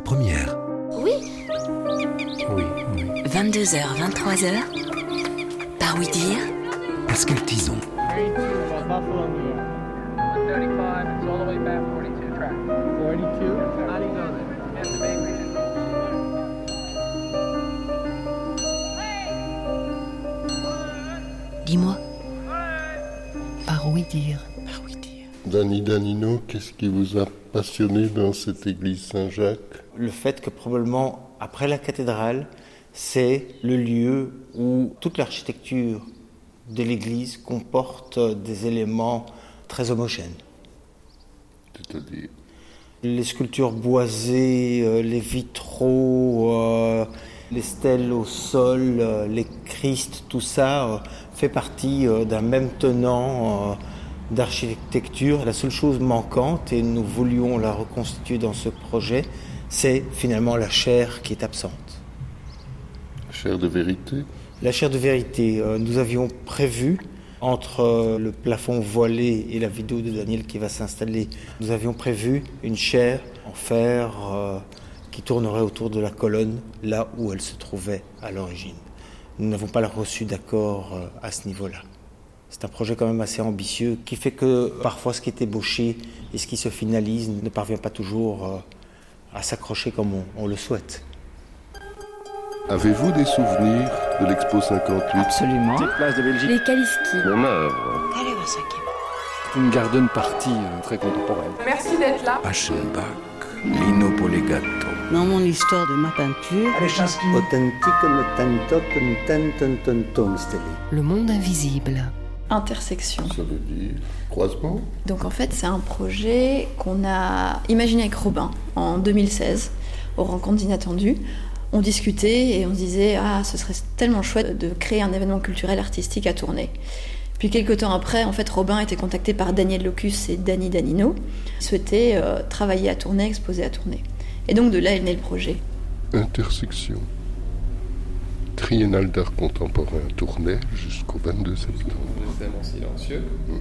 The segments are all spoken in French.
première. Oui. Oui. 22h, 23h. Par oui dire. Pascal Tison. 32 Buffalo, New York. 135, it's all the way back, 42 track. 42? How do you know that? Yes, the bakery is Dis-moi. Par oui dire. Par oui dire. Danny Danino, qu'est-ce qui vous a passionné dans cette église Saint-Jacques ? Le fait que probablement, après la cathédrale, c'est le lieu où toute l'architecture de l'église comporte des éléments très homogènes. C'est-à-dire ? Les sculptures boisées, les vitraux, les stèles au sol, les Christ, tout ça fait partie d'un même tenant d'architecture. La seule chose manquante, et nous voulions la reconstituer dans ce projet, c'est finalement la chair qui est absente. Chair de vérité ? La chair de vérité, nous avions prévu, entre le plafond voilé et la vidéo de Daniel qui va s'installer, nous avions prévu une chair en fer qui tournerait autour de la colonne, là où elle se trouvait à l'origine. Nous n'avons pas reçu d'accord à ce niveau-là. C'est un projet quand même assez ambitieux qui fait que parfois ce qui est ébauché et ce qui se finalise ne parvient pas toujours à s'accrocher comme on le souhaite. Avez-vous des souvenirs de l'Expo 58 ? Absolument. Place de Belgique. Les Kaliski. Mon œuvre. C'est une garden party très contemporaine. Merci d'être là. Aschenbach, Lino Polegato. Dans mon histoire de ma peinture, le monde invisible. Intersection. Ça veut dire croisement ? Donc en fait, c'est un projet qu'on a imaginé avec Robin en 2016, aux Rencontres d'Inattendu. On discutait et on se disait « Ah, ce serait tellement chouette de créer un événement culturel artistique à Tournai ». Puis quelques temps après, en fait, Robin a été contacté par Daniel Locus et Danny Danino. Ils souhaitaient travailler à Tournai, exposer à Tournai. Et donc de là est né le projet. Intersection. Triennale d'art contemporain à Tournai jusqu'au 22 septembre. Tellement silencieux.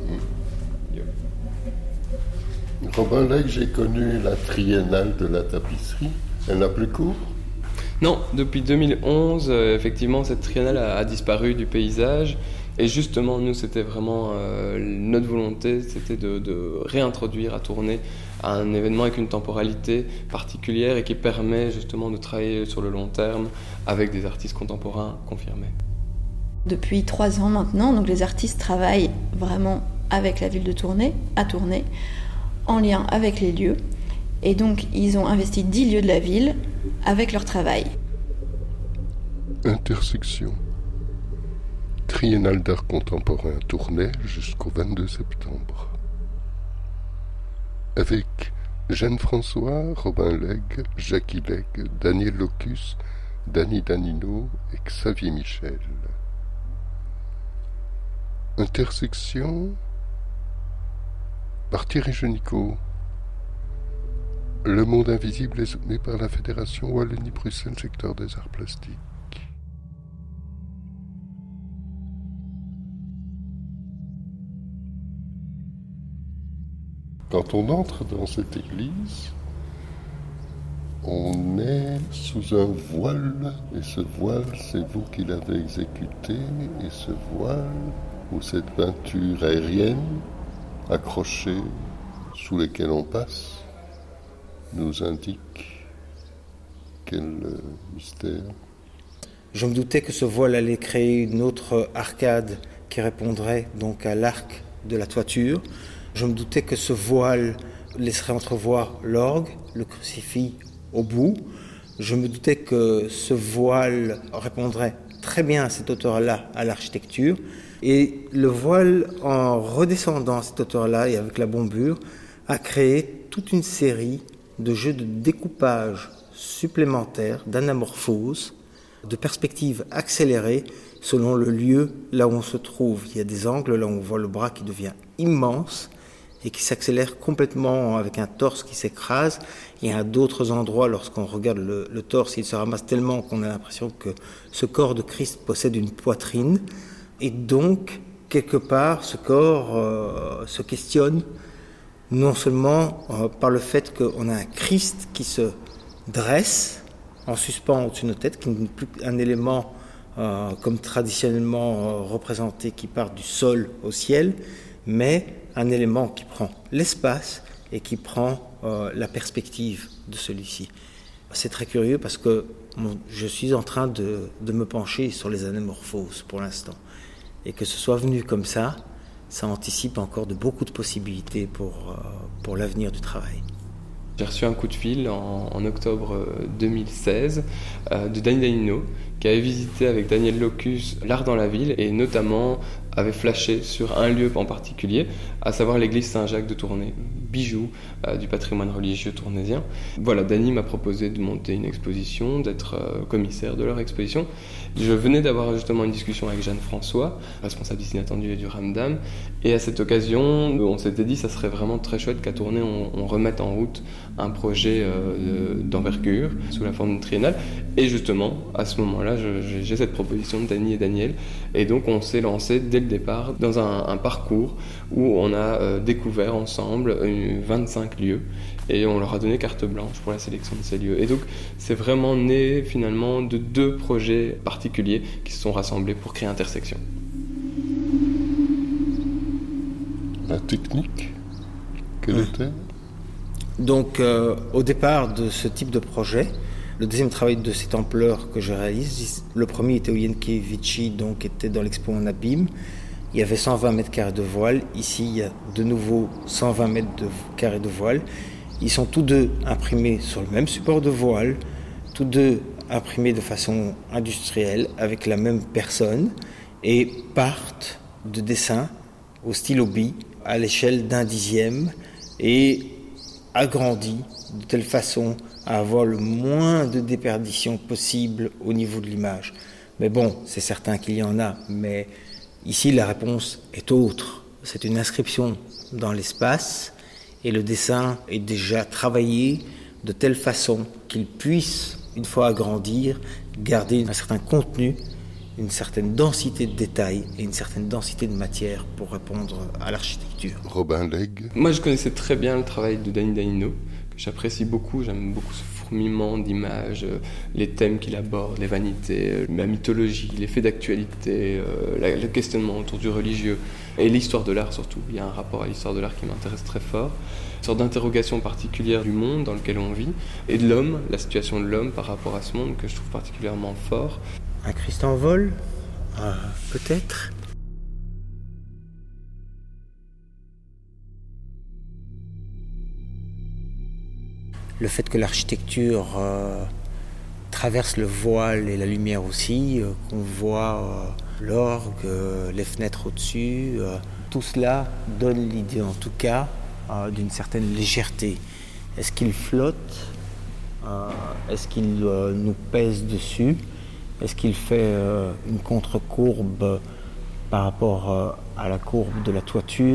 Robin Legge, j'ai connu la triennale de la tapisserie. Elle n'a plus cours ? Non, depuis 2011, effectivement, cette triennale a disparu du paysage. Et justement, nous, c'était vraiment notre volonté, c'était de réintroduire à Tournai un événement avec une temporalité particulière et qui permet justement de travailler sur le long terme avec des artistes contemporains confirmés. Depuis 3 ans maintenant, donc les artistes travaillent vraiment avec la ville de Tournai, à Tournai, en lien avec les lieux. Et donc, ils ont investi 10 lieux de la ville avec leur travail. Intersection. Triennale d'art contemporain à Tournai jusqu'au 22 septembre. Avec Jeanne François, Robin Legge, Jackie Legge, Daniel Locus, Danny Danino et Xavier Michel. Intersection par Thierry Genicot. Le monde invisible est soutenu par la Fédération Wallonie-Bruxelles, secteur des arts plastiques. Quand on entre dans cette église, on est sous un voile, et ce voile, c'est vous qui l'avez exécuté, et ce voile, ou cette peinture aérienne, accrochée, sous laquelle on passe, nous indique quel mystère. Je me doutais que ce voile allait créer une autre arcade qui répondrait donc à l'arc de la toiture. Je me doutais que ce voile laisserait entrevoir l'orgue, le crucifix au bout. Je me doutais que ce voile répondrait très bien à cette hauteur-là à l'architecture. Et le voile, en redescendant à cette hauteur-là et avec la bombure, a créé toute une série de jeux de découpage supplémentaires, d'anamorphose, de perspectives accélérées selon le lieu là où on se trouve. Il y a des angles là où on voit le bras qui devient immense et qui s'accélère complètement avec un torse qui s'écrase. Et à d'autres endroits, lorsqu'on regarde le torse, il se ramasse tellement qu'on a l'impression que ce corps de Christ possède une poitrine. Et donc, quelque part, ce corps se questionne non seulement par le fait qu'on a un Christ qui se dresse en suspens au-dessus de nos têtes, qui n'est plus un élément comme traditionnellement représenté qui part du sol au ciel, mais un élément qui prend l'espace et qui prend la perspective de celui-ci. C'est très curieux parce que je suis en train de me pencher sur les anamorphoses pour l'instant. Et que ce soit venu comme ça anticipe encore de beaucoup de possibilités pour l'avenir du travail. J'ai reçu un coup de fil en octobre 2016 de Dany Danino, qui avait visité avec Daniel Locus l'art dans la ville et notamment avait flashé sur un lieu en particulier, à savoir l'église Saint-Jacques de Tournai, bijou du patrimoine religieux tournaisien. Voilà, Dany m'a proposé de monter une exposition, d'être commissaire de leur exposition. Je venais d'avoir justement une discussion avec Jeanne François, responsable d'ici inattendu et du Ramdam, et à cette occasion, on s'était dit que ça serait vraiment très chouette qu'à Tournai on remette en route un projet d'envergure sous la forme d'une triennale. Et justement, à ce moment-là, j'ai cette proposition de Dany et Daniel, et donc on s'est lancé dès le départ dans un parcours où on a découvert ensemble 25 lieux et on leur a donné carte blanche pour la sélection de ces lieux. Et donc c'est vraiment né finalement de 2 projets particuliers qui se sont rassemblés pour créer Intersection. La technique, quelle était ? Donc au départ de ce type de projet, le deuxième travail de cette ampleur que je réalise, le premier était au Jenkiewicz, donc était dans l'expo en abîme. Il y avait 120 mètres carrés de voile. Ici, il y a de nouveau 120 mètres carrés de voile. Ils sont tous deux imprimés sur le même support de voile, tous deux imprimés de façon industrielle avec la même personne et partent de dessins au stylo bille à l'échelle d'1/10 et agrandis de telle façon à avoir le moins de déperdition possible au niveau de l'image. Mais bon, c'est certain qu'il y en a, mais ici la réponse est autre. C'est une inscription dans l'espace et le dessin est déjà travaillé de telle façon qu'il puisse, une fois agrandir, garder un certain contenu, une certaine densité de détails et une certaine densité de matière pour répondre à l'architecture. Robin Legge. Moi, je connaissais très bien le travail de Dany Danino, que j'apprécie beaucoup. J'aime beaucoup ce fourmillement d'images, les thèmes qu'il aborde, les vanités, la mythologie, les faits d'actualité, le questionnement autour du religieux et l'histoire de l'art surtout. Il y a un rapport à l'histoire de l'art qui m'intéresse très fort. Une sorte d'interrogation particulière du monde dans lequel on vit et de l'homme, la situation de l'homme par rapport à ce monde que je trouve particulièrement fort. Un Christ en vol, peut-être. Le fait que l'architecture traverse le voile et la lumière aussi, qu'on voit l'orgue, les fenêtres au-dessus, tout cela donne l'idée en tout cas d'une certaine légèreté. Est-ce qu'il flotte ? Est-ce qu'il nous pèse dessus ? Est-ce qu'il fait une contre-courbe par rapport à la courbe de la toiture ?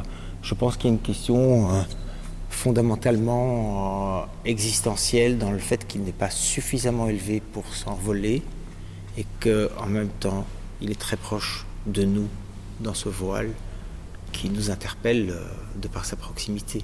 Je pense qu'il y a une question fondamentalement existentielle dans le fait qu'il n'est pas suffisamment élevé pour s'envoler et qu'en même temps, il est très proche de nous dans ce voile qui nous interpelle de par sa proximité.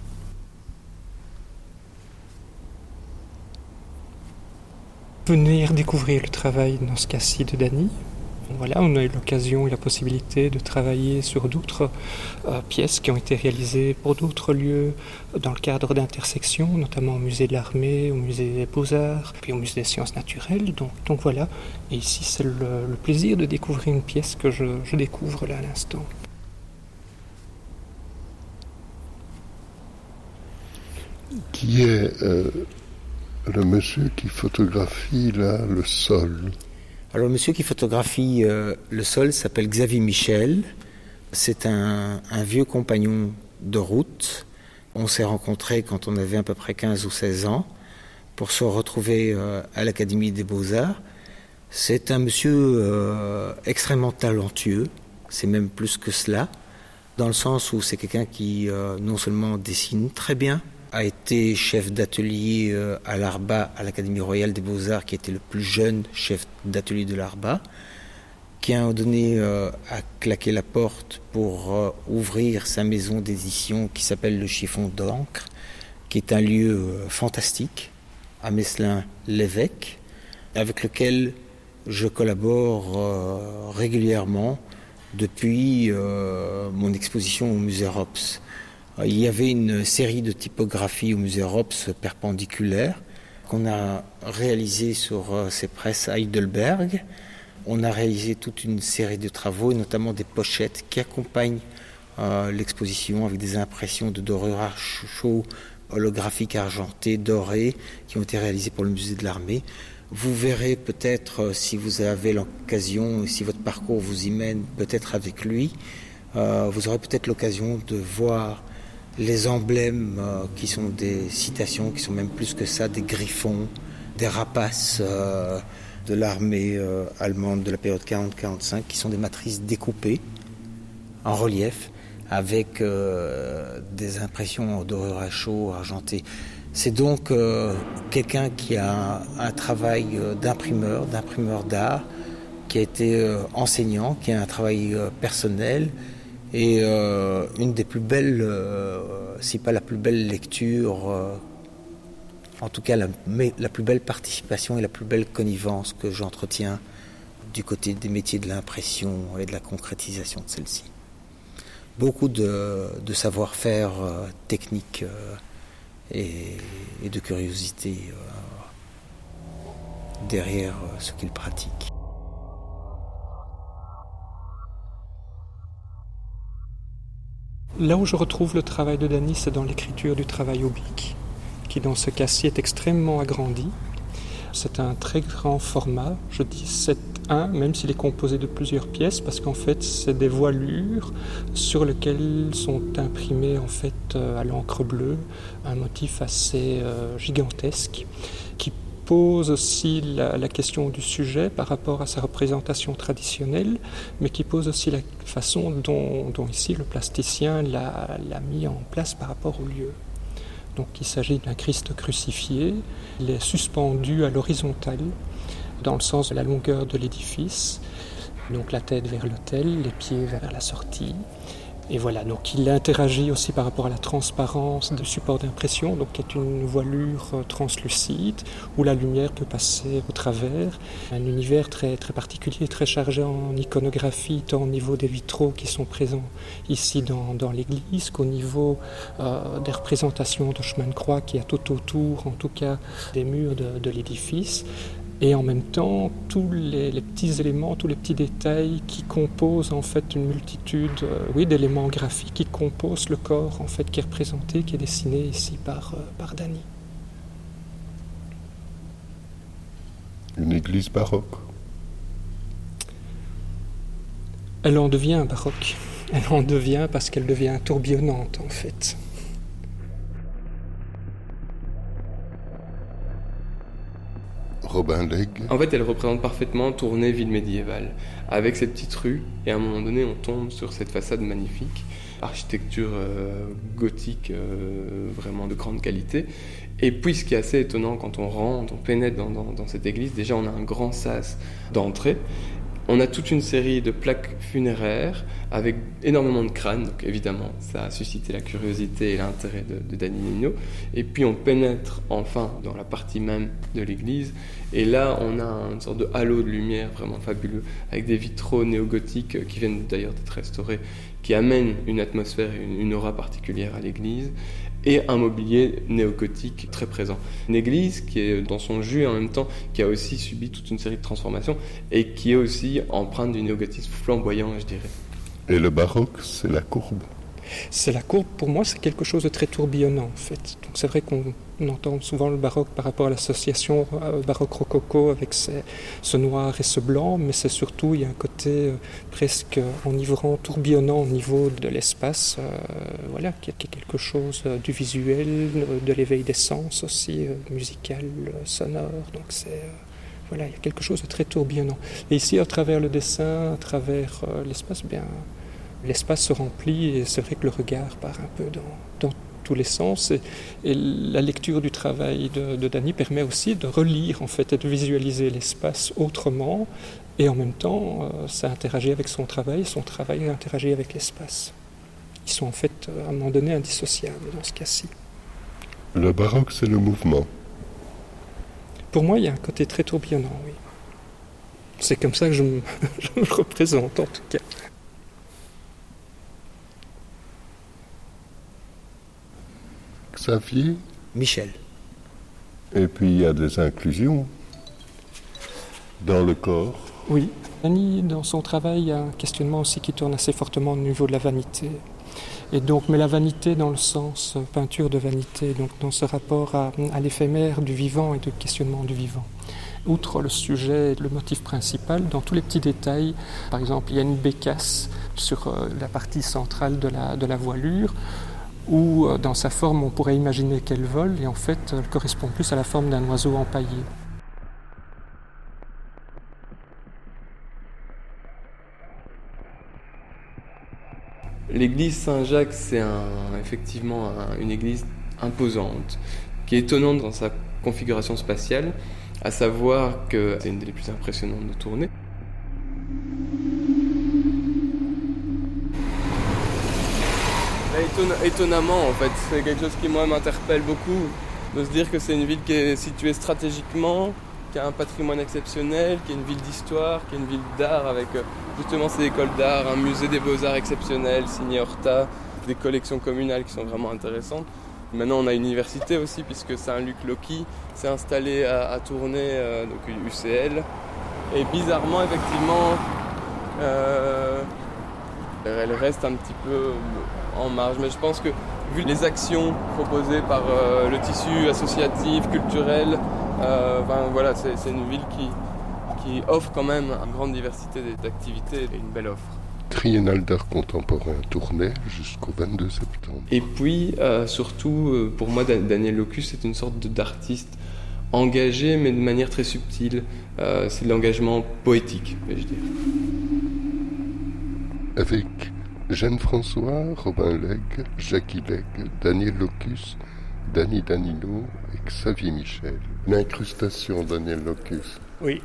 Venir découvrir le travail, dans ce cas-ci, de Dany. Voilà, on a eu l'occasion et la possibilité de travailler sur d'autres pièces qui ont été réalisées pour d'autres lieux dans le cadre d'Intersection, notamment au musée de l'Armée, au musée des Beaux-Arts, puis au musée des Sciences Naturelles. Donc voilà, et ici c'est le plaisir de découvrir une pièce que je découvre là à l'instant. Qui est le monsieur qui photographie là le sol? Alors, le monsieur qui photographie le sol s'appelle Xavier Michel. C'est un vieux compagnon de route. On s'est rencontrés quand on avait à peu près 15 ou 16 ans pour se retrouver à l'Académie des Beaux-Arts. C'est un monsieur extrêmement talentueux, c'est même plus que cela, dans le sens où c'est quelqu'un qui non seulement dessine très bien, a été chef d'atelier à l'Arba, à l'Académie royale des Beaux-Arts, qui était le plus jeune chef d'atelier de l'Arba, qui a donné a claqué la porte pour ouvrir sa maison d'édition qui s'appelle Le Chiffon d'encre, qui est un lieu fantastique, à Meslin-l'Évêque, avec lequel je collabore régulièrement depuis mon exposition au musée Rops. Il y avait une série de typographies au musée Rops perpendiculaires qu'on a réalisées sur ces presses à Heidelberg. On a réalisé toute une série de travaux, et notamment des pochettes qui accompagnent l'exposition avec des impressions de dorures chauds holographiques argentées, dorées, qui ont été réalisées pour le musée de l'Armée. Vous verrez peut-être, si vous avez l'occasion, si votre parcours vous y mène, peut-être avec lui, vous aurez peut-être l'occasion de voir les emblèmes qui sont des citations, qui sont même plus que ça, des griffons, des rapaces de l'armée allemande de la période 40-45, qui sont des matrices découpées en relief, avec des impressions en dorure à chaud, argenté. C'est donc quelqu'un qui a un travail d'imprimeur d'art, qui a été enseignant, qui a un travail personnel, et une des plus belles, si pas la plus belle lecture, en tout cas la plus belle participation et la plus belle connivence que j'entretiens du côté des métiers de l'impression et de la concrétisation de celle-ci. Beaucoup de savoir-faire technique et de curiosité derrière ce qu'il pratique. Là où je retrouve le travail de Dany, c'est dans l'écriture du travail oblique, qui dans ce cas-ci est extrêmement agrandi. C'est un très grand format, je dis 7-1, même s'il est composé de plusieurs pièces, parce qu'en fait c'est des voilures sur lesquelles sont imprimés en fait à l'encre bleue un motif assez gigantesque, qui pose aussi la question du sujet par rapport à sa représentation traditionnelle, mais qui pose aussi la façon dont ici le plasticien l'a mis en place par rapport au lieu. Donc il s'agit d'un Christ crucifié, il est suspendu à l'horizontale, dans le sens de la longueur de l'édifice, donc la tête vers l'autel, les pieds vers la sortie. Et voilà, donc il interagit aussi par rapport à la transparence du support d'impression, donc qui est une voilure translucide où la lumière peut passer au travers. Un univers très, très particulier, très chargé en iconographie, tant au niveau des vitraux qui sont présents ici dans l'église qu'au niveau des représentations de chemin de croix qui y a tout autour, en tout cas des murs de l'édifice. Et en même temps, tous les petits éléments, tous les petits détails qui composent en fait une multitude d'éléments graphiques qui composent le corps en fait qui est représenté, qui est dessiné ici par Dany. Une église baroque. Elle en devient baroque. Elle en devient parce qu'elle devient tourbillonnante en fait. Robin Legge. En fait, elle représente parfaitement Tournai, ville médiévale, avec ces petites rues, et à un moment donné, on tombe sur cette façade magnifique, architecture gothique vraiment de grande qualité. Et puis, ce qui est assez étonnant quand on rentre, on pénètre dans cette église, déjà on a un grand sas d'entrée. On a toute une série de plaques funéraires avec énormément de crânes, donc évidemment ça a suscité la curiosité et l'intérêt de Dany Nino. Et puis on pénètre enfin dans la partie même de l'église, et là on a une sorte de halo de lumière vraiment fabuleux, avec des vitraux néo-gothiques qui viennent d'ailleurs d'être restaurés, qui amènent une atmosphère et une aura particulière à l'église, et un mobilier néo-gothique très présent. Une église qui est dans son jus et en même temps qui a aussi subi toute une série de transformations et qui est aussi empreinte du néo-gothisme flamboyant, je dirais. Et le baroque, c'est la courbe. C'est la courbe, pour moi, c'est quelque chose de très tourbillonnant, en fait. Donc c'est vrai qu'on entend souvent le baroque par rapport à l'association baroque-rococo avec ce noir et ce blanc, mais c'est surtout, il y a un côté presque enivrant, tourbillonnant au niveau de l'espace, voilà, qui est quelque chose du visuel, de l'éveil des sens aussi, musical, sonore, donc c'est... Voilà, il y a quelque chose de très tourbillonnant. Et ici, à travers le dessin, à travers l'espace, bien, l'espace se remplit et c'est vrai que le regard part un peu dans tous les sens. Et la lecture du travail de Dany permet aussi de relire en fait et de visualiser l'espace autrement. Et en même temps, ça interagit avec son travail interagit avec l'espace. Ils sont en fait, à un moment donné, indissociables dans ce cas-ci. Le baroque, c'est le mouvement. Pour moi, il y a un côté très tourbillonnant, oui. C'est comme ça que je me représente, en tout cas. Xavier. Michel. Et puis il y a des inclusions dans le corps. Oui. Dany, dans son travail, il y a un questionnement aussi qui tourne assez fortement au niveau de la vanité. Et donc, mais la vanité dans le sens peinture de vanité, donc dans ce rapport à l'éphémère du vivant et du questionnement du vivant. Outre le sujet, le motif principal, dans tous les petits détails, par exemple, il y a une bécasse sur la partie centrale de la voilure, où dans sa forme, on pourrait imaginer qu'elle vole, et en fait, elle correspond plus à la forme d'un oiseau empaillé. L'église Saint-Jacques, c'est effectivement une église imposante, qui est étonnante dans sa configuration spatiale, à savoir que c'est une des plus impressionnantes de Tournai. Étonnamment, en fait, c'est quelque chose qui, moi, m'interpelle beaucoup, de se dire que c'est une ville qui est située stratégiquement, qui a un patrimoine exceptionnel, qui est une ville d'histoire, qui est une ville d'art avec justement ces écoles d'art, un musée des beaux-arts exceptionnel signé Horta, des collections communales qui sont vraiment intéressantes. Maintenant on a une université aussi puisque Saint-Luc Loki s'est installé à Tournai, donc UCL. Et bizarrement effectivement, elle reste un petit peu en marge, mais je pense que vu les actions proposées par le tissu associatif, culturel, voilà, c'est une ville qui offre quand même une grande diversité d'activités et une belle offre. Triennale d'art contemporain Tournai jusqu'au 22 septembre. Et puis, surtout, pour moi, Daniel Locus, c'est une sorte d'artiste engagé, mais de manière très subtile. C'est de l'engagement poétique, vais-je dire. Avec Jeanne François, Robin Legge, Jackie Legge, Daniel Locus, Dany Danilo et Xavier Michel. Une incrustation, Daniel Locus. Oui.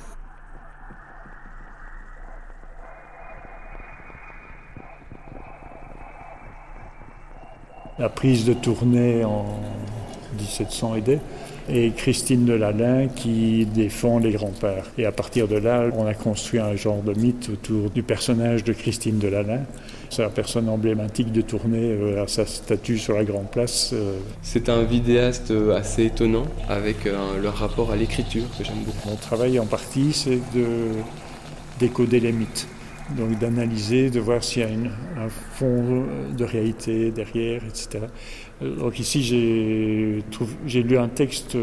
La prise de Tournai en 1700 et Christine de Lalaing qui défend les remparts. Et à partir de là, on a construit un genre de mythe autour du personnage de Christine de Lalaing. C'est la personne emblématique de Tournai à sa statue sur la Grande Place. C'est un vidéaste assez étonnant avec leur rapport à l'écriture que j'aime beaucoup. Mon travail en partie, c'est de décoder les mythes. Donc d'analyser, de voir s'il y a un fond de réalité derrière, etc. Donc ici, j'ai lu un texte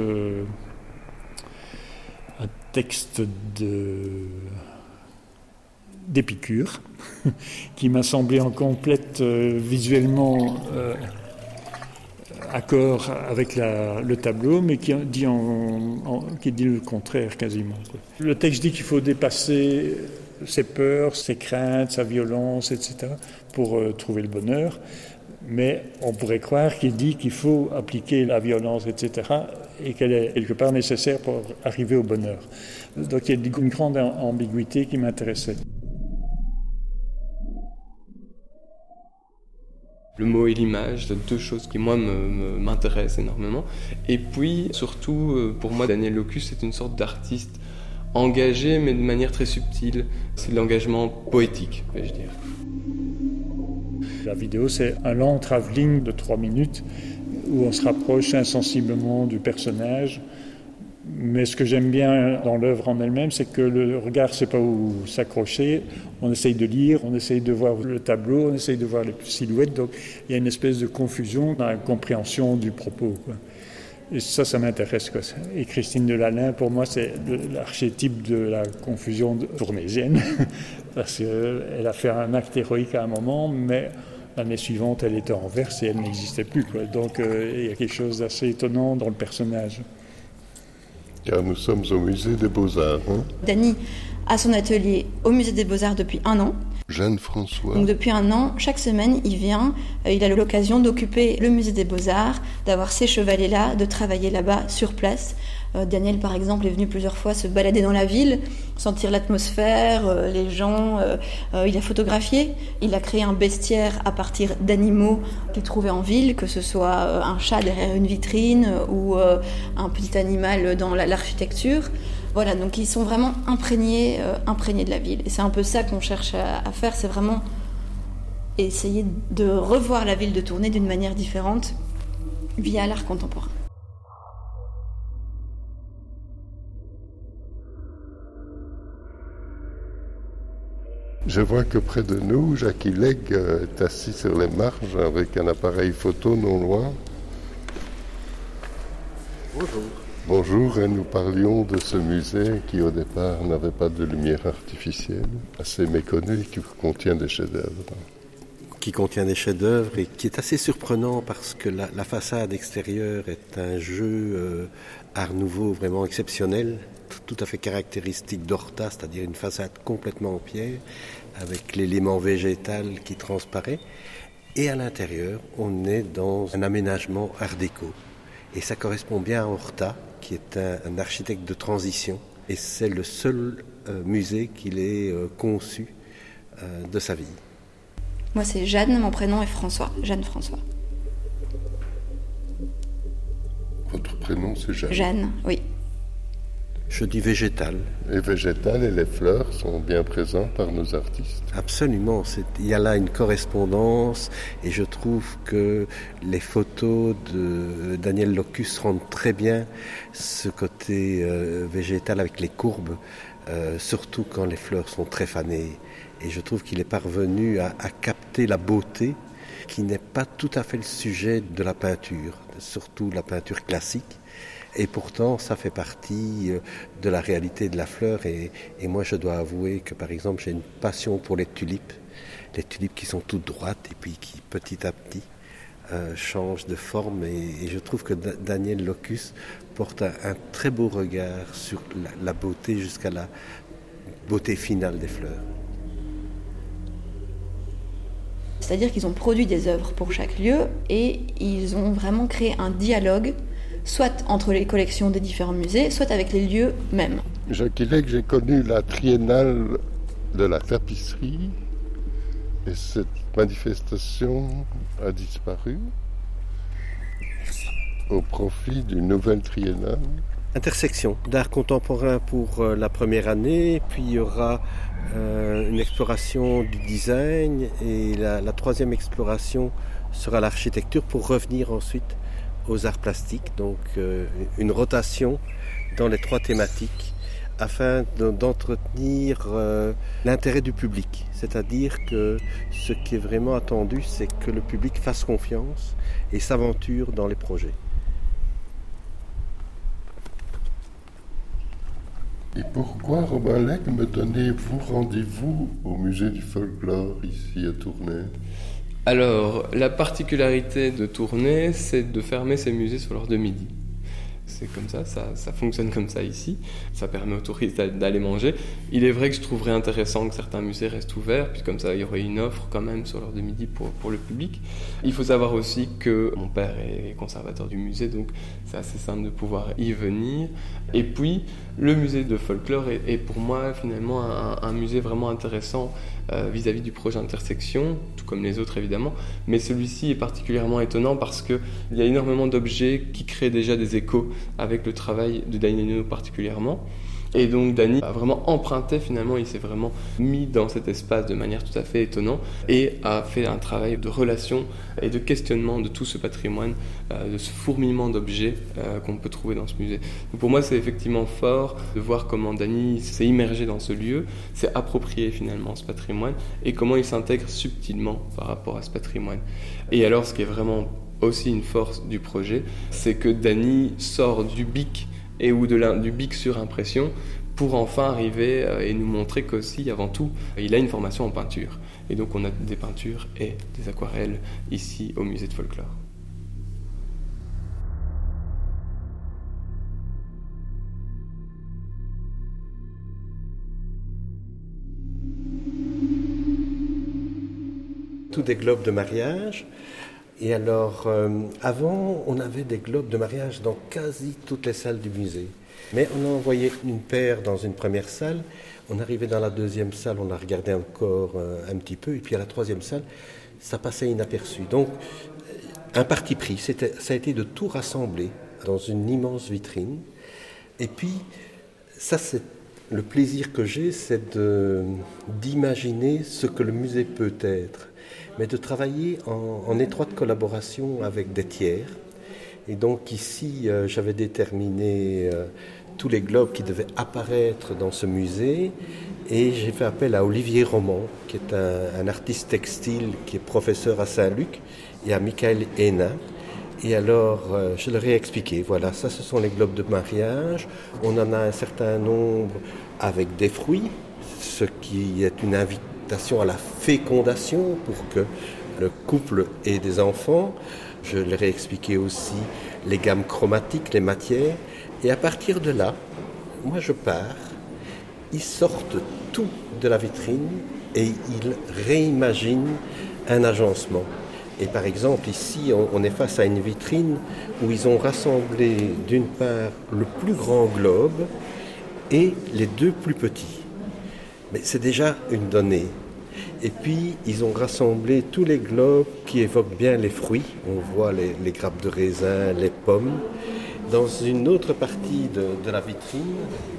d'Épicure qui m'a semblé en complète visuellement accord avec le tableau, mais qui dit le contraire quasiment. Le texte dit qu'il faut dépasser ses peurs, ses craintes, sa violence, etc., pour trouver le bonheur. Mais on pourrait croire qu'il dit qu'il faut appliquer la violence, etc., et qu'elle est quelque part nécessaire pour arriver au bonheur. Donc il y a une grande ambiguïté qui m'intéressait. Le mot et l'image, c'est deux choses qui, moi, m'intéressent énormément. Et puis, surtout, pour moi, Daniel Locus, c'est une sorte d'artiste engagé, mais de manière très subtile. C'est de l'engagement poétique, vais-je dire. La vidéo, c'est un lent travelling de 3 minutes où on se rapproche insensiblement du personnage. Mais ce que j'aime bien dans l'œuvre en elle-même, c'est que le regard ne sait pas où s'accrocher. On essaye de lire, on essaye de voir le tableau, on essaye de voir les silhouettes. Donc il y a une espèce de confusion dans la compréhension du propos, quoi. Et ça m'intéresse, quoi. Et Christine de Lalaing, pour moi, c'est l'archétype de la confusion tournaisienne. Parce qu'elle a fait un acte héroïque à un moment, mais l'année suivante, elle était en verse et elle n'existait plus, quoi. Donc il y a quelque chose d'assez étonnant dans le personnage. Car nous sommes au musée des Beaux-Arts. Dany a son atelier au musée des Beaux-Arts depuis 1 an. Jeanne François. Donc depuis 1 an, chaque semaine, il vient, il a l'occasion d'occuper le musée des Beaux-Arts, d'avoir ces chevaliers-là, de travailler là-bas sur place, Daniel, par exemple, est venu plusieurs fois se balader dans la ville, sentir l'atmosphère, les gens. Il a photographié, il a créé un bestiaire à partir d'animaux qu'il trouvait en ville, que ce soit un chat derrière une vitrine ou un petit animal dans l'architecture. Voilà, donc ils sont vraiment imprégnés de la ville. Et c'est un peu ça qu'on cherche à faire, c'est vraiment essayer de revoir la ville de Tournai d'une manière différente via l'art contemporain. Je vois que près de nous, Jackie Legge est assis sur les marges avec un appareil photo non loin. Bonjour. Bonjour, et nous parlions de ce musée qui au départ n'avait pas de lumière artificielle, assez méconnu, qui contient des chefs-d'œuvre. Qui contient des chefs-d'œuvre et qui est assez surprenant parce que la façade extérieure est un jeu art nouveau vraiment exceptionnel, tout à fait caractéristique d'Horta, c'est-à-dire une façade complètement en pierre avec l'élément végétal qui transparaît. Et à l'intérieur, on est dans un aménagement art déco. Et ça correspond bien à Horta, qui est un architecte de transition. Et c'est le seul musée qu'il ait conçu de sa vie. Moi, c'est Jeanne, mon prénom est François. Jeanne François. Votre prénom, c'est Jeanne? Jeanne, oui. Je dis végétal. Et végétal et les fleurs sont bien présents par nos artistes. Absolument. Il y a là une correspondance et je trouve que les photos de Daniel Locus rendent très bien ce côté végétal avec les courbes, surtout quand les fleurs sont très fanées. Et je trouve qu'il est parvenu à capter la beauté qui n'est pas tout à fait le sujet de la peinture, surtout la peinture classique. Et pourtant, ça fait partie de la réalité de la fleur. Et moi, je dois avouer que, par exemple, j'ai une passion pour les tulipes qui sont toutes droites et puis qui, petit à petit, changent de forme. Et je trouve que Daniel Locus porte un très beau regard sur la beauté jusqu'à la beauté finale des fleurs. C'est-à-dire qu'ils ont produit des œuvres pour chaque lieu et ils ont vraiment créé un dialogue, soit entre les collections des différents musées, soit avec les lieux mêmes. Jackie Legge, j'ai connu la triennale de la tapisserie et cette manifestation a disparu au profit d'une nouvelle triennale. Intersection d'art contemporain pour la première année, puis il y aura une exploration du design et la troisième exploration sera l'architecture pour revenir ensuite aux arts plastiques, donc une rotation dans les trois thématiques afin d'entretenir l'intérêt du public, c'est-à-dire que ce qui est vraiment attendu, c'est que le public fasse confiance et s'aventure dans les projets. Et pourquoi, Robin Legge, me donnez-vous rendez-vous au musée du folklore ici à Tournai? Alors, la particularité de Tournai, c'est de fermer ses musées sur l'heure de midi. C'est comme ça fonctionne comme ça ici. Ça permet aux touristes d'aller manger. Il est vrai que je trouverais intéressant que certains musées restent ouverts, puis comme ça il y aurait une offre quand même sur l'heure de midi pour le public. Il faut savoir aussi que mon père est conservateur du musée, donc c'est assez simple de pouvoir y venir. Et puis, le musée de folklore est pour moi finalement un musée vraiment intéressant vis-à-vis du projet Intersection, tout comme les autres évidemment, mais celui-ci est particulièrement étonnant parce qu'il y a énormément d'objets qui créent déjà des échos avec le travail de Daniel Lenoux particulièrement. Et donc Dany a vraiment emprunté finalement, il s'est vraiment mis dans cet espace de manière tout à fait étonnante et a fait un travail de relation et de questionnement de tout ce patrimoine, de ce fourmillement d'objets qu'on peut trouver dans ce musée. Donc pour moi c'est effectivement fort de voir comment Dany s'est immergé dans ce lieu, s'est approprié finalement ce patrimoine et comment il s'intègre subtilement par rapport à ce patrimoine. Et alors ce qui est vraiment aussi une force du projet, c'est que Dany sort du BIC et ou du BIC sur impression pour enfin arriver et nous montrer qu'aussi, avant tout, il a une formation en peinture. Et donc on a des peintures et des aquarelles ici au musée de folklore. Tous des globes de mariage. Et alors, avant, on avait des globes de mariage dans quasi toutes les salles du musée. Mais on en envoyait une paire dans une première salle. On arrivait dans la deuxième salle, on la regardait encore un petit peu. Et puis à la troisième salle, ça passait inaperçu. Donc, un parti pris, ça a été de tout rassembler dans une immense vitrine. Et puis, ça, c'est le plaisir que j'ai, c'est d'imaginer ce que le musée peut être, mais de travailler en étroite collaboration avec des tiers. Et donc ici, j'avais déterminé tous les globes qui devaient apparaître dans ce musée, et j'ai fait appel à Olivier Roman, qui est un artiste textile, qui est professeur à Saint-Luc, et à Michael Hénin. Et alors, je leur ai expliqué, voilà, ça ce sont les globes de mariage, on en a un certain nombre avec des fruits, ce qui est une invitation à la fécondation pour que le couple ait des enfants. Je leur ai expliqué aussi les gammes chromatiques, les matières, et à partir de là, moi je pars, ils sortent tout de la vitrine et ils réimaginent un agencement. Et par exemple, ici, on est face à une vitrine où ils ont rassemblé d'une part le plus grand globe et les deux plus petits. Mais c'est déjà une donnée. Et puis, ils ont rassemblé tous les globes qui évoquent bien les fruits. On voit les grappes de raisin, les pommes. Dans une autre partie de la vitrine,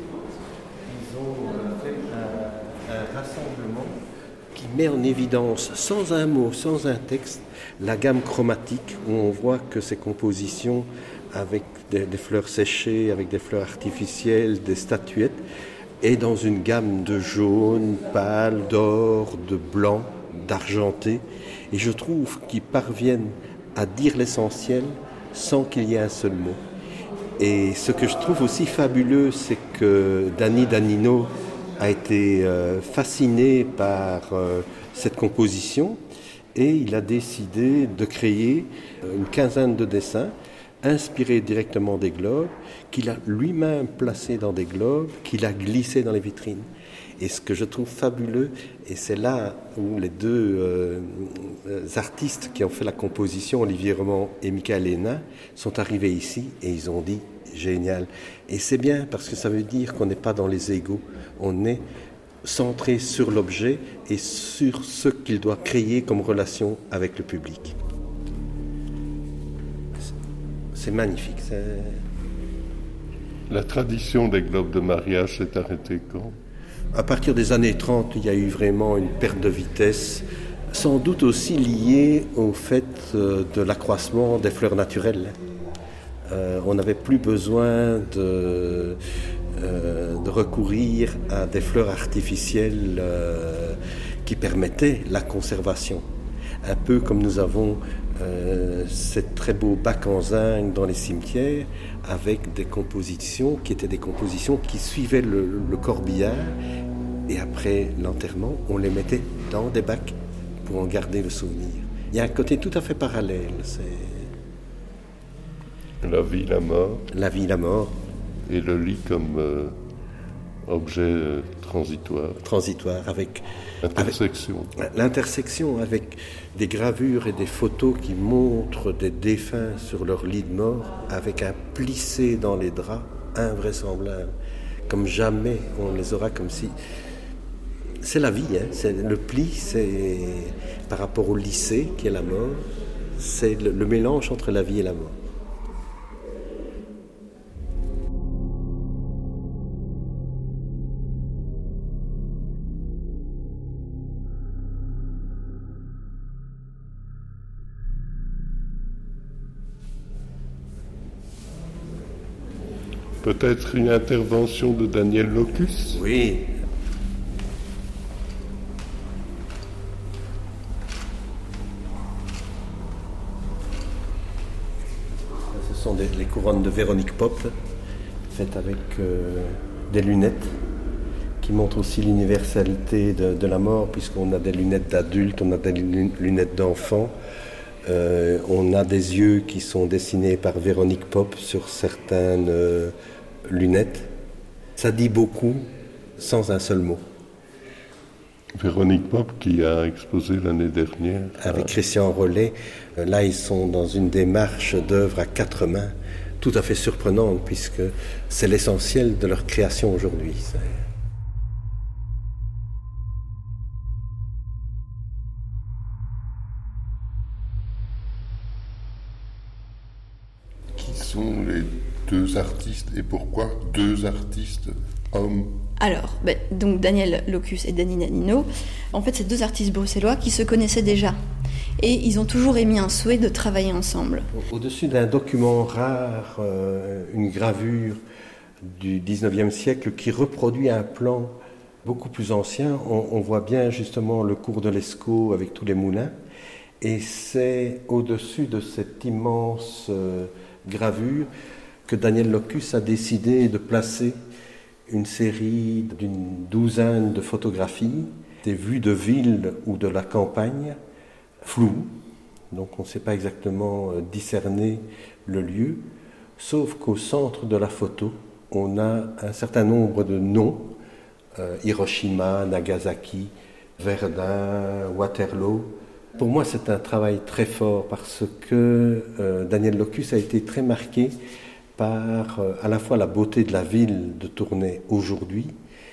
ils ont fait un rassemblement qui met en évidence, sans un mot, sans un texte, la gamme chromatique, où on voit que ces compositions avec des fleurs séchées, avec des fleurs artificielles, des statuettes, et dans une gamme de jaune, pâle, d'or, de blanc, d'argenté. Et je trouve qu'ils parviennent à dire l'essentiel sans qu'il y ait un seul mot. Et ce que je trouve aussi fabuleux, c'est que Danny Danino a été fasciné par cette composition et il a décidé de créer une quinzaine de dessins inspirés directement des globes, qu'il a lui-même placés dans des globes, qu'il a glissés dans les vitrines. Et ce que je trouve fabuleux, et c'est là où les deux artistes qui ont fait la composition, Olivier Roman et Michael Hénin, sont arrivés ici et ils ont dit « génial ». Et c'est bien parce que ça veut dire qu'on n'est pas dans les égos, on est centré sur l'objet et sur ce qu'il doit créer comme relation avec le public. C'est magnifique. La tradition des globes de mariage s'est arrêtée quand ? À partir des années 30, il y a eu vraiment une perte de vitesse, sans doute aussi liée au fait de l'accroissement des fleurs naturelles. On n'avait plus besoin de recourir à des fleurs artificielles qui permettaient la conservation. Un peu comme nous avons ces très beaux bacs en zinc dans les cimetières avec des compositions qui étaient des compositions qui suivaient le corbillard et après l'enterrement, on les mettait dans des bacs pour en garder le souvenir. Il y a un côté tout à fait parallèle. C'est la vie, la mort. La vie, la mort. Et le lit comme objet transitoire. Transitoire, avec l'intersection avec des gravures et des photos qui montrent des défunts sur leur lit de mort, avec un plissé dans les draps invraisemblable, comme jamais on les aura, comme si... C'est la vie, hein. C'est le pli, c'est par rapport au lycée qui est la mort, c'est le mélange entre la vie et la mort. Peut-être une intervention de Daniel Locus ? Oui. Ce sont les couronnes de Véronique Pop, faites avec des lunettes, qui montrent aussi l'universalité de la mort, puisqu'on a des lunettes d'adultes, on a des lunettes d'enfants. On a des yeux qui sont dessinés par Véronique Pop sur certaines lunettes. Ça dit beaucoup sans un seul mot. Véronique Popp qui a exposé l'année dernière. Avec Christian Rollet, là ils sont dans une démarche d'œuvre à 4 mains, tout à fait surprenante puisque c'est l'essentiel de leur création aujourd'hui. Qui sont les 2 artistes et pourquoi 2 artistes hommes? Alors, donc Daniel Locus et Dany Danino, en fait, c'est 2 artistes bruxellois qui se connaissaient déjà. Et ils ont toujours émis un souhait de travailler ensemble. Au-dessus d'un document rare, une gravure du 19e siècle qui reproduit un plan beaucoup plus ancien, on voit bien justement le cours de l'Escaut avec tous les moulins. Et c'est au-dessus de cette immense gravure que Daniel Locus a décidé de placer une série d'une 12aine de photographies, des vues de ville ou de la campagne, floues, donc on ne sait pas exactement discerner le lieu, sauf qu'au centre de la photo, on a un certain nombre de noms, Hiroshima, Nagasaki, Verdun, Waterloo. Pour moi, c'est un travail très fort parce que Daniel Locus a été très marqué par à la fois la beauté de la ville de Tournai aujourd'hui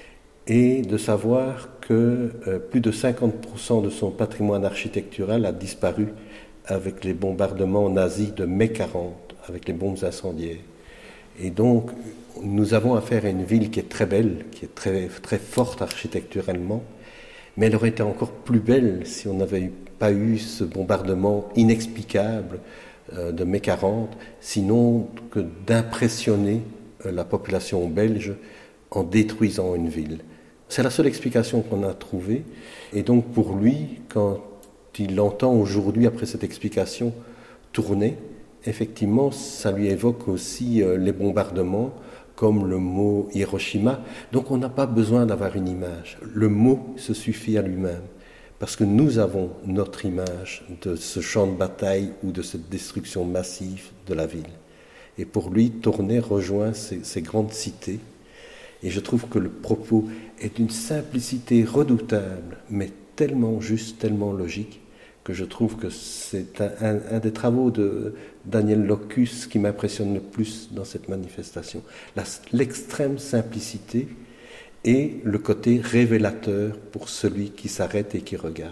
et de savoir que plus de 50% de son patrimoine architectural a disparu avec les bombardements nazis de mai 40, avec les bombes incendiaires. Et donc, nous avons affaire à une ville qui est très belle, qui est très, très forte architecturalement, mais elle aurait été encore plus belle si on n'avait pas eu ce bombardement inexplicable de mai 40, sinon que d'impressionner la population belge en détruisant une ville. C'est la seule explication qu'on a trouvée. Et donc pour lui, quand il entend aujourd'hui, après cette explication, Tournai, effectivement, ça lui évoque aussi les bombardements, comme le mot Hiroshima. Donc on n'a pas besoin d'avoir une image. Le mot se suffit à lui-même. Parce que nous avons notre image de ce champ de bataille ou de cette destruction massive de la ville. Et pour lui, Tournai rejoint ces grandes cités. Et je trouve que le propos est d'une simplicité redoutable, mais tellement juste, tellement logique, que je trouve que c'est un des travaux de Daniel Locus qui m'impressionne le plus dans cette manifestation. L'extrême simplicité et le côté révélateur pour celui qui s'arrête et qui regarde.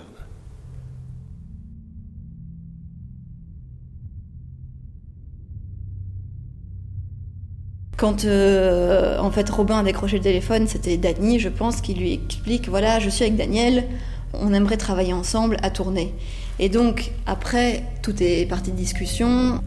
Quand en fait Robin a décroché le téléphone, c'était Dany, je pense, qui lui explique, voilà, je suis avec Daniel, on aimerait travailler ensemble à Tournai. Et donc après, tout est parti de discussion.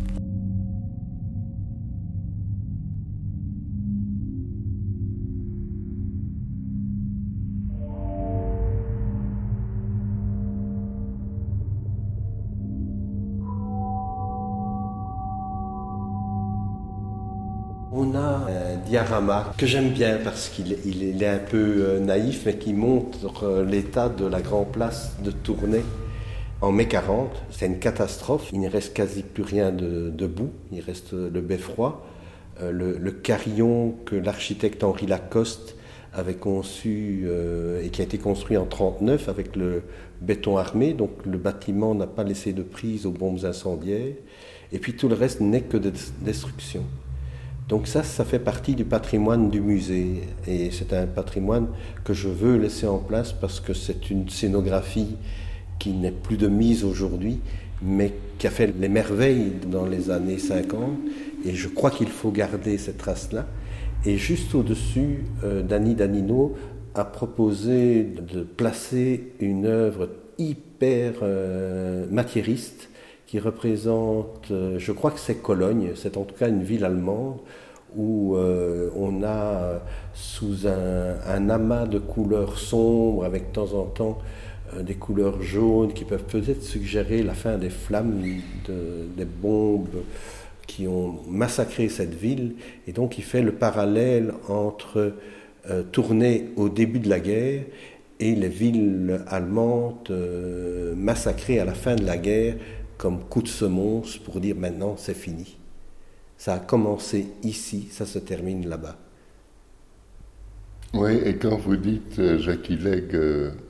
On a un diorama que j'aime bien parce qu'il est un peu naïf, mais qui montre l'état de la grande place de Tournai en mai 40. C'est une catastrophe, il ne reste quasi plus rien debout, il reste le beffroi, le carillon que l'architecte Henri Lacoste avait conçu et qui a été construit en 1939 avec le béton armé, donc le bâtiment n'a pas laissé de prise aux bombes incendiaires, et puis tout le reste n'est que de destruction. Donc ça fait partie du patrimoine du musée, et c'est un patrimoine que je veux laisser en place parce que c'est une scénographie qui n'est plus de mise aujourd'hui, mais qui a fait les merveilles dans les années 50, et je crois qu'il faut garder cette trace-là. Et juste au-dessus, Dany Danino a proposé de placer une œuvre hyper matiériste qui représente, je crois que c'est Cologne, c'est en tout cas une ville allemande, où on a sous un amas de couleurs sombres, avec de temps en temps des couleurs jaunes qui peuvent peut-être suggérer la fin des flammes des bombes qui ont massacré cette ville. Et donc il fait le parallèle entre Tournai au début de la guerre et les villes allemandes massacrées à la fin de la guerre comme coup de semonce pour dire maintenant c'est fini. Ça a commencé ici, ça se termine là-bas. Oui, et quand vous dites, Jackie Legge,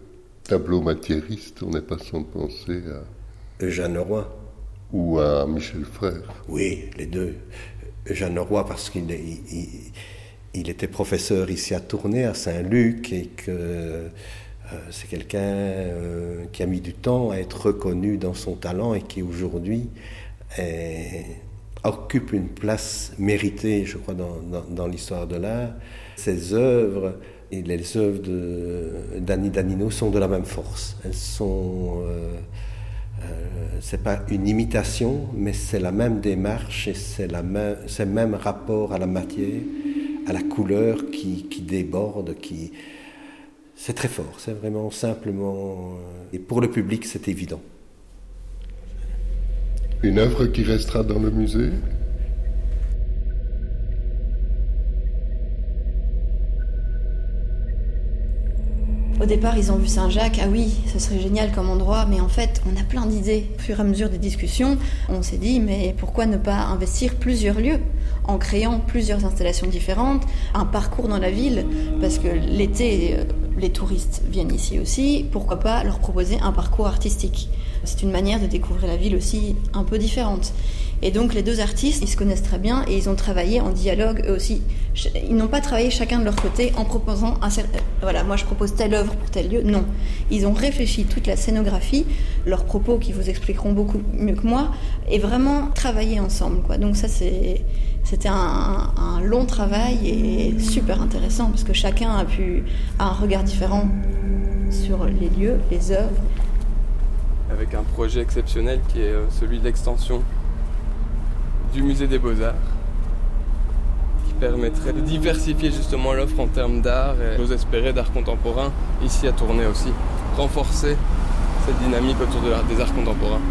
tableau matiériste, on n'est pas sans penser à Eugène Leroy. Ou à Michel Frère. Oui, les deux. Eugène Leroy parce qu'il était professeur ici à Tournai, à Saint-Luc, et que c'est quelqu'un qui a mis du temps à être reconnu dans son talent et qui aujourd'hui occupe une place méritée, je crois, dans l'histoire de l'art. Ses œuvres et les œuvres d'Annie Danino sont de la même force. Elles sont... c'est pas une imitation, mais c'est la même démarche et c'est le même rapport à la matière, à la couleur qui déborde, c'est très fort, c'est vraiment simplement... Et pour le public, c'est évident. Une œuvre qui restera dans le musée ? Au départ, ils ont vu Saint-Jacques, ah oui, ce serait génial comme endroit, mais en fait, on a plein d'idées. Au fur et à mesure des discussions, on s'est dit, mais pourquoi ne pas investir plusieurs lieux en créant plusieurs installations différentes, un parcours dans la ville, parce que l'été, les touristes viennent ici aussi, pourquoi pas leur proposer un parcours artistique ? C'est une manière de découvrir la ville aussi un peu différente. Et donc les deux artistes, ils se connaissent très bien et ils ont travaillé en dialogue eux aussi. Ils n'ont pas travaillé chacun de leur côté en proposant voilà, moi je propose telle œuvre pour tel lieu. Non, ils ont réfléchi toute la scénographie, leurs propos qui vous expliqueront beaucoup mieux que moi, et vraiment travaillé ensemble, quoi. Donc ça c'était un long travail et super intéressant parce que chacun a un regard différent sur les lieux, les œuvres. Avec un projet exceptionnel qui est celui de l'extension du musée des Beaux-Arts, qui permettrait de diversifier justement l'offre en termes d'art et j'ose espérer d'art contemporain ici à Tournai aussi, renforcer cette dynamique autour des arts contemporains.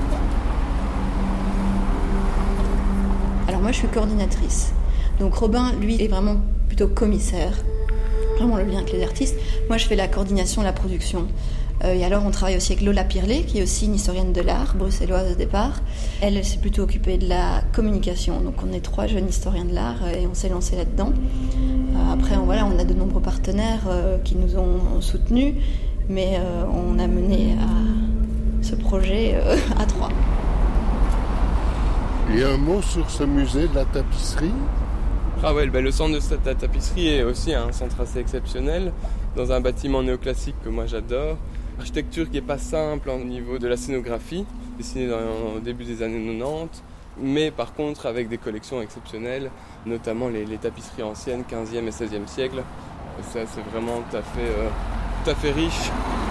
Alors moi je suis coordinatrice, donc Robin lui est vraiment plutôt commissaire, vraiment le lien avec les artistes. Moi je fais la coordination, la production. Et alors on travaille aussi avec Lola Pirlet, qui est aussi une historienne de l'art, bruxelloise au départ. Elle s'est plutôt occupée de la communication. Donc on est 3 jeunes historiens de l'art et on s'est lancé là-dedans. Après on a de nombreux partenaires qui nous ont soutenus, mais on a mené ce projet à 3. Il y a un mot sur ce musée de la tapisserie ? Ah ouais, le centre de la tapisserie est aussi un centre assez exceptionnel, dans un bâtiment néoclassique que moi j'adore. Architecture qui n'est pas simple au niveau de la scénographie, dessinée au début des années 90, mais par contre avec des collections exceptionnelles, notamment les tapisseries anciennes, 15e et 16e siècle. Ça c'est vraiment tout à fait riche.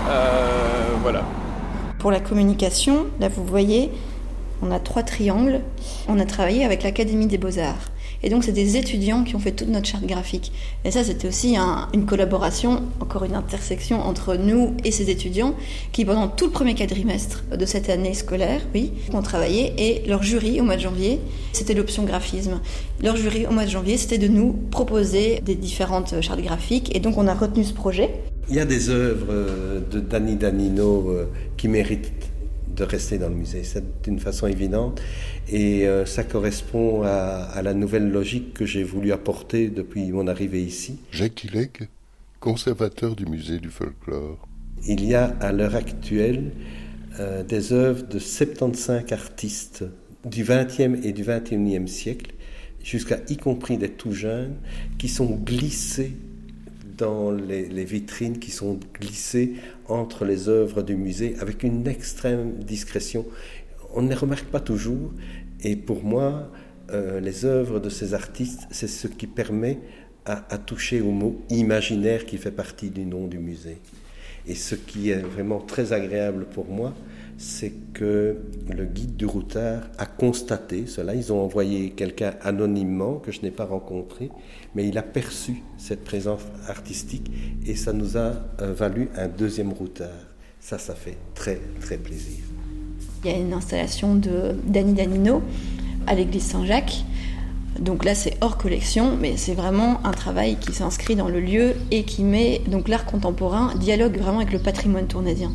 Voilà. Pour la communication, là vous voyez, on a 3 triangles. On a travaillé avec l'Académie des Beaux-Arts. Et donc, c'est des étudiants qui ont fait toute notre charte graphique. Et ça, c'était aussi une collaboration, encore une intersection entre nous et ces étudiants qui, pendant tout le premier quadrimestre de cette année scolaire, ont travaillé. Et leur jury, au mois de janvier, c'était l'option graphisme. Leur jury, au mois de janvier, c'était de nous proposer des différentes chartes graphiques. Et donc, on a retenu ce projet. Il y a des œuvres d'Annie Danino qui méritent de rester dans le musée, c'est d'une façon évidente et ça correspond à la nouvelle logique que j'ai voulu apporter depuis mon arrivée ici. Jacques Hilleg, conservateur du musée du folklore. Il y a à l'heure actuelle des œuvres de 75 artistes du XXe et du XXIe siècle, jusqu'à y compris des tout jeunes, qui sont glissés dans les vitrines, qui sont glissées entre les œuvres du musée avec une extrême discrétion. On ne les remarque pas toujours et pour moi, les œuvres de ces artistes, c'est ce qui permet à toucher au mot imaginaire qui fait partie du nom du musée. Et ce qui est vraiment très agréable pour moi, c'est que le guide du routard a constaté cela. Ils ont envoyé quelqu'un anonymement que je n'ai pas rencontré, mais il a perçu cette présence artistique et ça nous a valu un deuxième routard. Ça fait très très plaisir. Il y a une installation d'Annie Danino à l'église Saint-Jacques. Donc là, c'est hors collection, mais c'est vraiment un travail qui s'inscrit dans le lieu et qui met donc l'art contemporain, dialogue vraiment avec le patrimoine tournaisien.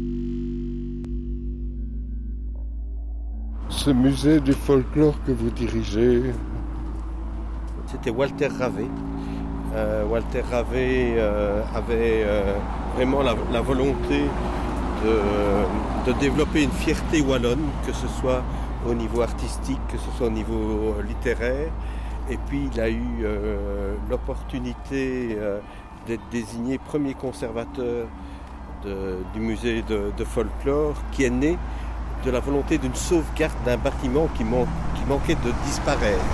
Ce musée du folklore que vous dirigez, c'était Walter Ravet. Walter Ravet avait vraiment la volonté de développer une fierté wallonne, que ce soit au niveau artistique, que ce soit au niveau littéraire. Et puis il a eu l'opportunité d'être désigné premier conservateur du musée de folklore, qui est né de la volonté d'une sauvegarde d'un bâtiment qui manquait de disparaître.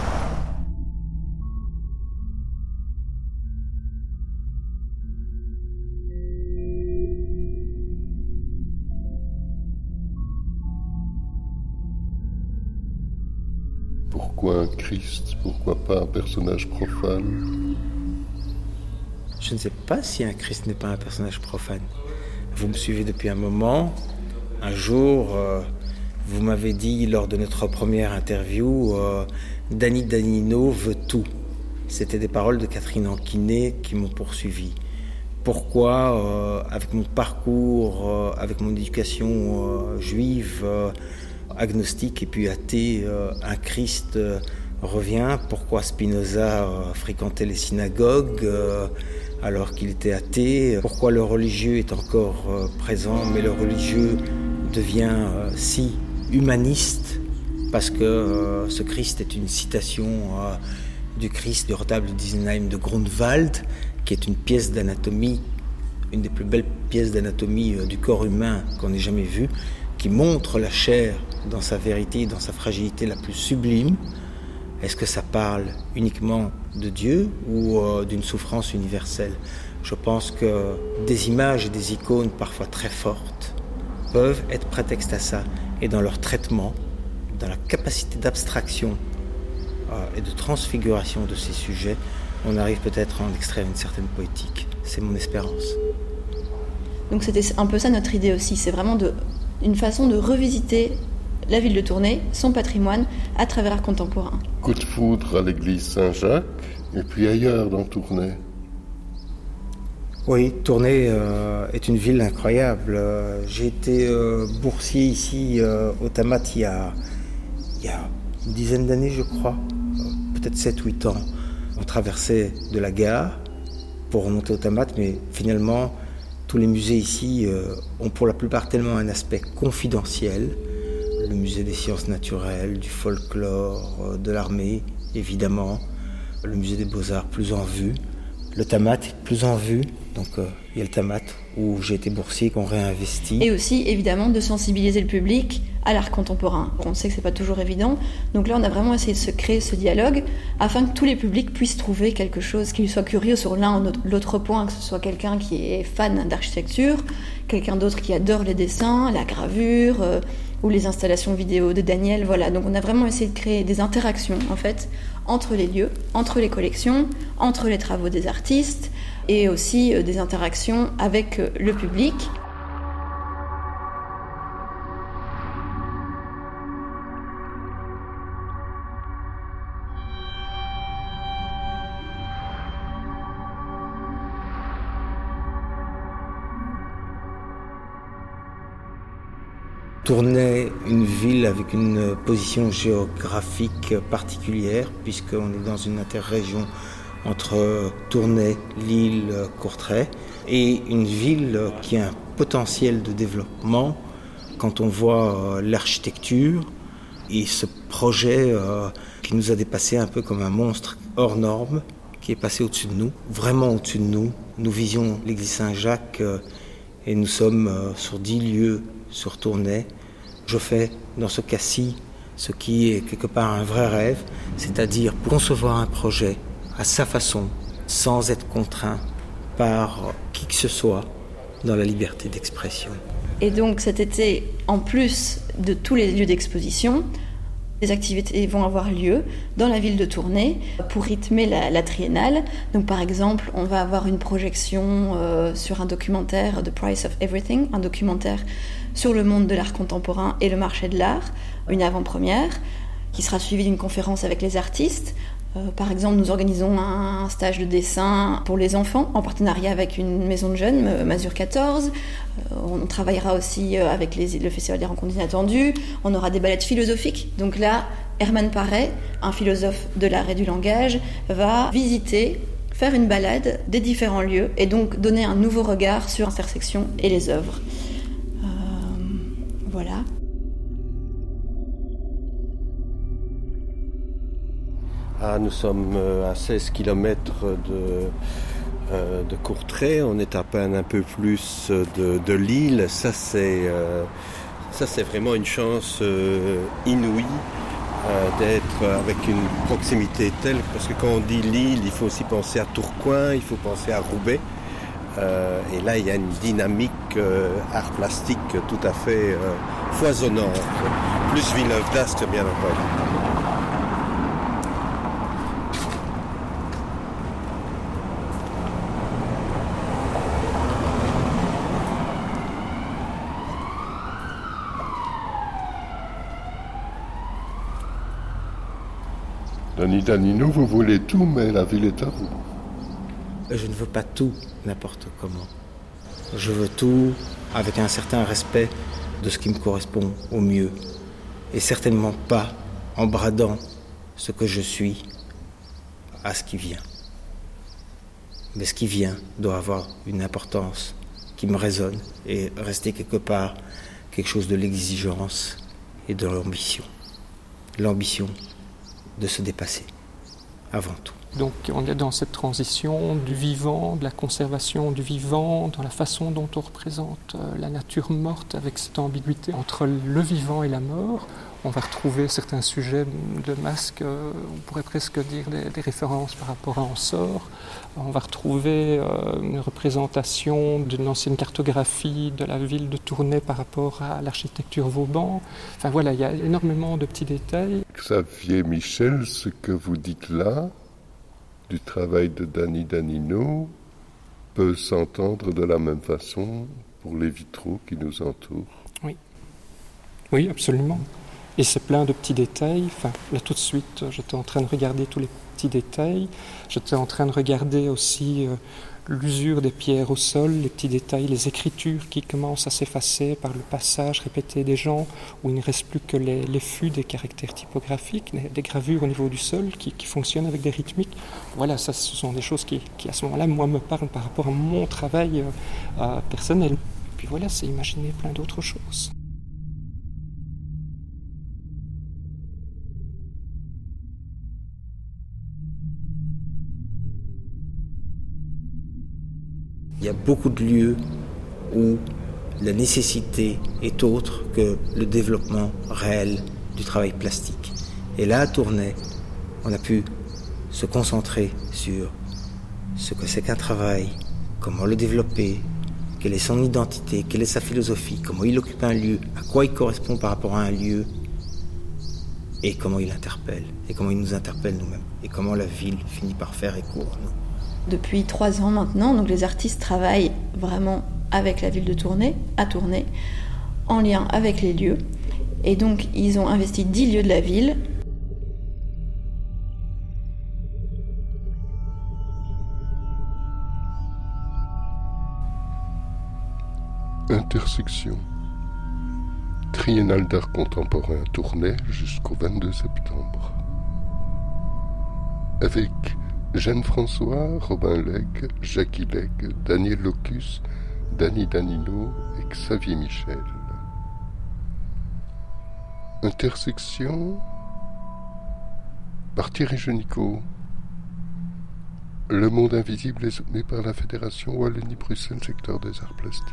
Pourquoi un Christ? Pourquoi pas un personnage profane? Je ne sais pas si un Christ n'est pas un personnage profane. Vous me suivez depuis un moment. Un jour, vous m'avez dit lors de notre première interview, Danny Danino veut tout. C'était des paroles de Catherine Anquinet qui m'ont poursuivi. Pourquoi, avec mon parcours, avec mon éducation juive, agnostique et puis athée, un Christ revient? Pourquoi Spinoza fréquentait les synagogues alors qu'il était athée? Pourquoi le religieux est encore présent, mais le religieux devient si humaniste? Parce que ce Christ est une citation du Christ du retable d'Isenheim de Grunewald, qui est une pièce d'anatomie, une des plus belles pièces d'anatomie du corps humain qu'on ait jamais vue, qui montre la chair dans sa vérité, dans sa fragilité la plus sublime. Est-ce que ça parle uniquement de Dieu ou d'une souffrance universelle? Je pense que des images et des icônes parfois très fortes peuvent être prétexte à ça. Et dans leur traitement, dans la capacité d'abstraction et de transfiguration de ces sujets, on arrive peut-être à en extraire une certaine poétique. C'est mon espérance. Donc c'était un peu ça notre idée aussi, c'est vraiment une façon de revisiter la ville de Tournai, son patrimoine, à travers l'art contemporain. Coup de foudre à l'église Saint-Jacques, et puis ailleurs dans Tournai. Oui, Tournai est une ville incroyable. J'ai été boursier ici au Tamat il y a une dizaine d'années, je crois, peut-être 7-8 ans. On traversait de la gare pour remonter au Tamat, mais finalement, tous les musées ici ont pour la plupart tellement un aspect confidentiel. Le musée des sciences naturelles, du folklore, de l'armée, évidemment. Le musée des beaux-arts, plus en vue. Le Tamat est plus en vue. Donc il y a le Tamat où j'ai été boursier, qu'on réinvestit. Et aussi, évidemment, de sensibiliser le public à l'art contemporain. On sait que c'est pas toujours évident. Donc là, on a vraiment essayé de se créer ce dialogue afin que tous les publics puissent trouver quelque chose qui lui soit curieux sur l'un ou l'autre point, que ce soit quelqu'un qui est fan d'architecture, quelqu'un d'autre qui adore les dessins, la gravure, ou les installations vidéo de Daniel. Voilà. Donc on a vraiment essayé de créer des interactions, en fait, entre les lieux, entre les collections, entre les travaux des artistes, et aussi des interactions avec le public. Tournai, une ville avec une position géographique particulière, puisqu'on est dans une interrégion entre Tournai, Lille, Courtrai, et une ville qui a un potentiel de développement quand on voit l'architecture et ce projet qui nous a dépassé un peu comme un monstre hors norme, qui est passé au-dessus de nous, vraiment au-dessus de nous. Nous visions l'église Saint-Jacques et nous sommes sur 10 lieux sur Tournai. Je fais dans ce cas-ci ce qui est quelque part un vrai rêve, c'est-à-dire concevoir un projet à sa façon, sans être contraint par qui que ce soit, dans la liberté d'expression. Et donc cet été, en plus de tous les lieux d'exposition, les activités vont avoir lieu dans la ville de Tournai pour rythmer la triennale. Donc par exemple, on va avoir une projection sur un documentaire, The Price of Everything, un documentaire sur le monde de l'art contemporain et le marché de l'art, une avant-première qui sera suivie d'une conférence avec les artistes. Par exemple, nous organisons un stage de dessin pour les enfants en partenariat avec une maison de jeunes, Masure 14. On travaillera aussi avec le Festival des rencontres inattendues. On aura des balades philosophiques. Donc là, Herman Paré, un philosophe de l'art et du langage, va visiter faire une balade des différents lieux et donc donner un nouveau regard sur l'intersection et les œuvres. Voilà. Nous sommes à 16 km de Courtrai, on est à peine un peu plus de Lille. Ça c'est vraiment une chance inouïe d'être avec une proximité telle, parce que quand on dit Lille, il faut aussi penser à Tourcoing, il faut penser à Roubaix. Et là, il y a une dynamique art plastique tout à fait foisonnante, plus Villeneuve d'Ascq bien entendu. Dany Danino, vous voulez tout, mais la ville est à vous. Je ne veux pas tout n'importe comment. Je veux tout avec un certain respect de ce qui me correspond au mieux. Et certainement pas en bradant ce que je suis à ce qui vient. Mais ce qui vient doit avoir une importance qui me résonne et rester quelque part quelque chose de l'exigence et de l'ambition. L'ambition de se dépasser, avant tout. Donc on est dans cette transition du vivant, de la conservation du vivant, dans la façon dont on représente la nature morte avec cette ambiguïté entre le vivant et la mort. On va retrouver certains sujets de masques, on pourrait presque dire des références par rapport à Ensor. On va retrouver une représentation d'une ancienne cartographie de la ville de Tournai par rapport à l'architecture Vauban. Enfin voilà, il y a énormément de petits détails. Xavier Michel, ce que vous dites là, du travail de Dany Danino, peut s'entendre de la même façon pour les vitraux qui nous entourent. Oui, absolument. Et c'est plein de petits détails. Enfin, là tout de suite, j'étais en train de regarder tous les petits détails. J'étais en train de regarder aussi l'usure des pierres au sol, les petits détails, les écritures qui commencent à s'effacer par le passage répété des gens, où il ne reste plus que les fûts des caractères typographiques, des gravures au niveau du sol qui fonctionnent avec des rythmiques. Voilà, ça, ce sont des choses qui à ce moment-là, moi, me parlent par rapport à mon travail personnel. Et puis voilà, c'est imaginer plein d'autres choses. Il y a beaucoup de lieux où la nécessité est autre que le développement réel du travail plastique. Et là, à Tournai, on a pu se concentrer sur ce que c'est qu'un travail, comment le développer, quelle est son identité, quelle est sa philosophie, comment il occupe un lieu, à quoi il correspond par rapport à un lieu, et comment il interpelle, et comment il nous interpelle nous-mêmes, et comment la ville finit par faire écho à nous. Depuis 3 ans maintenant, donc les artistes travaillent vraiment avec la ville de Tournai, à Tournai, en lien avec les lieux. Et donc, ils ont investi 10 lieux de la ville. Intersection. Triennale d'art contemporain à Tournai jusqu'au 22 septembre. Avec Jeanne François, Robin Legge, Jackie Legge, Daniel Locus, Dany Danino et Xavier Michel. Intersection par Thierry Genicot. Le monde invisible est soutenu par la Fédération Wallonie-Bruxelles, secteur des arts plastiques.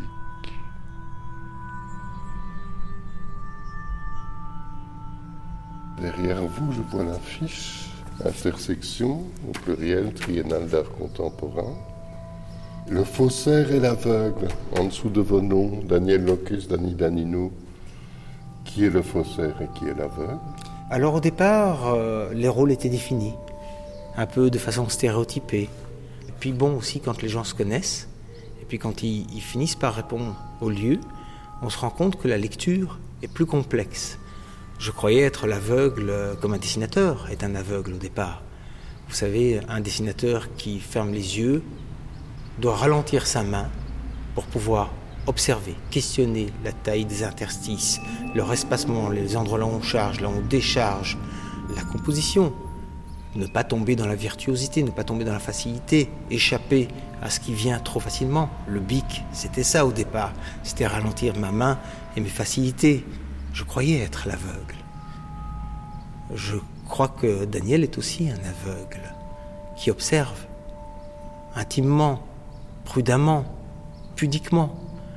Derrière vous, je vois l'affiche. Intersection, au pluriel, Triennale d'art contemporain. Le faussaire et l'aveugle, en dessous de vos noms, Daniel Locus, Dany Danino. Qui est le faussaire et qui est l'aveugle? Alors au départ, les rôles étaient définis, un peu de façon stéréotypée. Et puis bon aussi, quand les gens se connaissent, et puis quand ils finissent par répondre au lieu, on se rend compte que la lecture est plus complexe. Je croyais être l'aveugle comme un dessinateur est un aveugle au départ. Vous savez, un dessinateur qui ferme les yeux doit ralentir sa main pour pouvoir observer, questionner la taille des interstices, leur espacement, les endroits là où on charge, là où on décharge, la composition, Ne pas tomber dans la virtuosité, ne pas tomber dans la facilité, échapper à ce qui vient trop facilement. Le bic, c'était ça au départ. C'était ralentir ma main et mes facilités. Je croyais être l'aveugle. Je crois que Daniel est aussi un aveugle qui observe intimement, prudemment, pudiquement.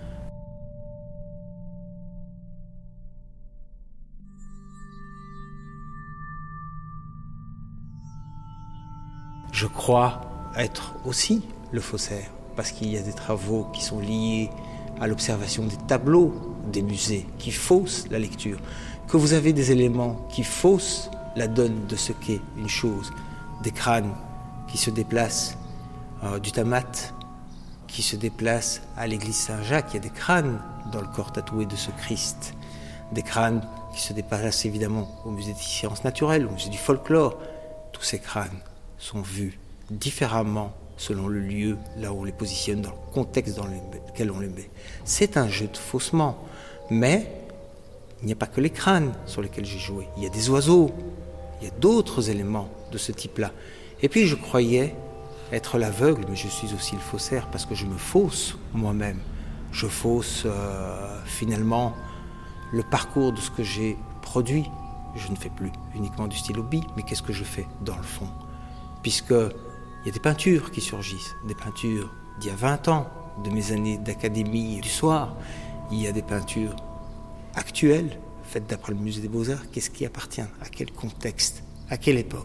Je crois être aussi le faussaire, parce qu'il y a des travaux qui sont liés à l'observation des tableaux des musées, qui faussent la lecture, que vous avez des éléments qui faussent la donne de ce qu'est une chose, des crânes qui se déplacent du Tamat, qui se déplacent à l'église Saint-Jacques, il y a des crânes dans le corps tatoué de ce Christ, des crânes qui se déplacent évidemment au musée des sciences naturelles, au musée du folklore. Tous ces crânes sont vus différemment selon le lieu, là où on les positionne, dans le contexte dans lequel on les met. C'est un jeu de faussement, mais il n'y a pas que les crânes sur lesquels j'ai joué. Il y a des oiseaux, il y a d'autres éléments de ce type-là. Et puis je croyais être l'aveugle, mais je suis aussi le faussaire parce que je me fausse moi-même. Je fausse finalement le parcours de ce que j'ai produit. Je ne fais plus uniquement du stylo bille, mais qu'est-ce que je fais dans le fond ? Puisqu'il y a des peintures qui surgissent, des peintures d'il y a 20 ans, de mes années d'académie et du soir. Il y a des peintures actuelles, faites d'après le musée des Beaux-Arts. Qu'est-ce qui appartient ? À quel contexte ? À quelle époque ?